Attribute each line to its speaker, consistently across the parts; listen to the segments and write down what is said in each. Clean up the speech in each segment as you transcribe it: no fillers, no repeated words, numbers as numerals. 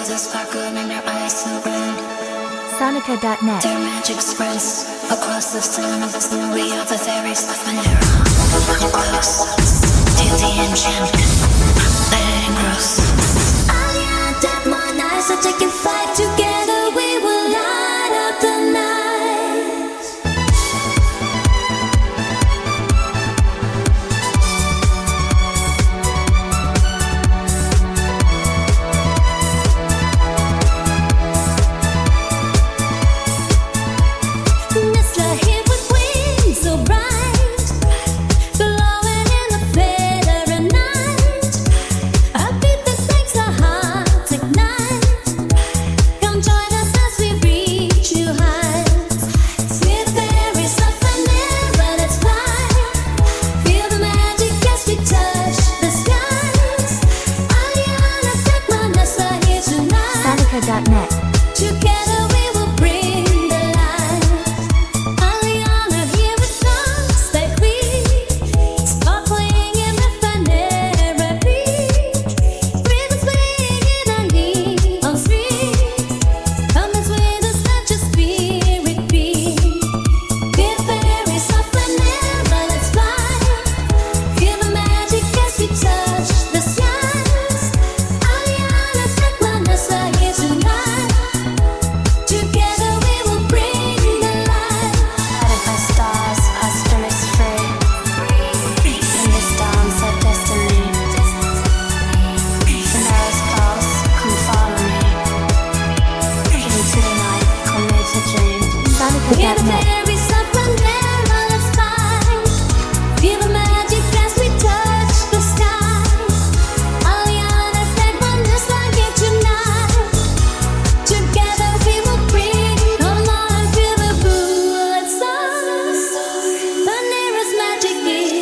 Speaker 1: the sparkle in their eyes so red.
Speaker 2: Sonica.net.
Speaker 1: Their magic spreads across the sun of the snowy of the fairies of Manera. Come close to the enchantment. Let it engross. Oh yeah, that my eyes are taking flight together. We will light up the night.
Speaker 2: Sonica.net.
Speaker 1: Together we will bring the light. Aliana, here it comes like we sparkling in the Fanera beach. Ribbons swinging in our neon streets. Come and with us, let your spirit be. We're fairies of Fanera, let's fly. Feel the magic as we touch the skies. Aliana, take my nessa here tonight. Together we will bring the light. Guided by stars, our spirit's free. In this dance of destiny. Fanera's pulse, come follow me. Into the night, come live the dream. We're the
Speaker 2: Sonica.net.
Speaker 1: fairies of Fanera, let's fly. Feel the magic as we touch the sky. Aliana, take my nessa here tonight. Together we will bring, come on and feel the bullets soar. Fanera's magic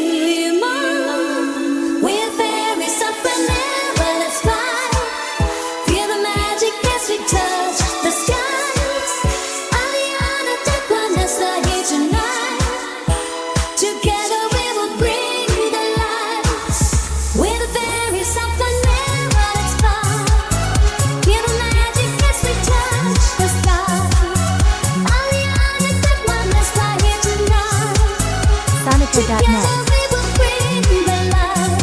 Speaker 1: glimmer. We're fairies of Fanera, let's fly. Feel the magic as we touch the skies. Aliana, take my nessa here tonight. Together we will bring the lights. We're the fairies of Fanera, let's fly. Feel the magic as we touch the sky. Aliana, take my nessa here tonight. Together
Speaker 2: Sonica.net.
Speaker 1: we will bring the light.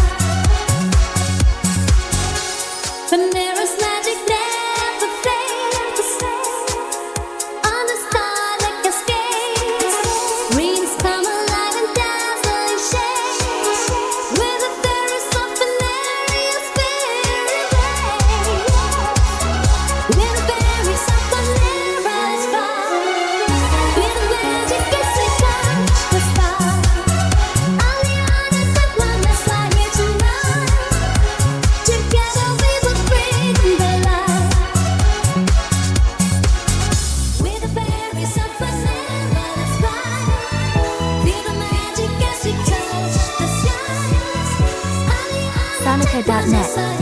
Speaker 1: Fanera's magic never fades. On the star like a skate. Rings come alive and dazzling shades. We're the fairies of Faneria's fairy ways. We're the fairies of Fanera's fire. We're the magic as we touch the sky. Aliana, take my nessa here tonight. Together we will bring the light. We're the fairies of Fanera, let's fly. Feel the magic as we touch the skies. Aliana, take my
Speaker 2: Sonica.net.
Speaker 1: nessa